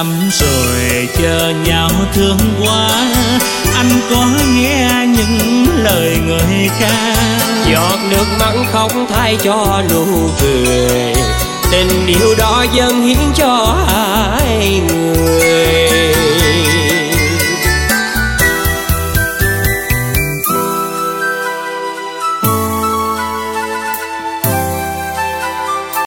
lắm rồi chờ nhau thương quá. Anh có nghe những lời người ca, giọt nước mắt khóc thay cho nụ cười, tình yêu đó dâng hiến cho hai người.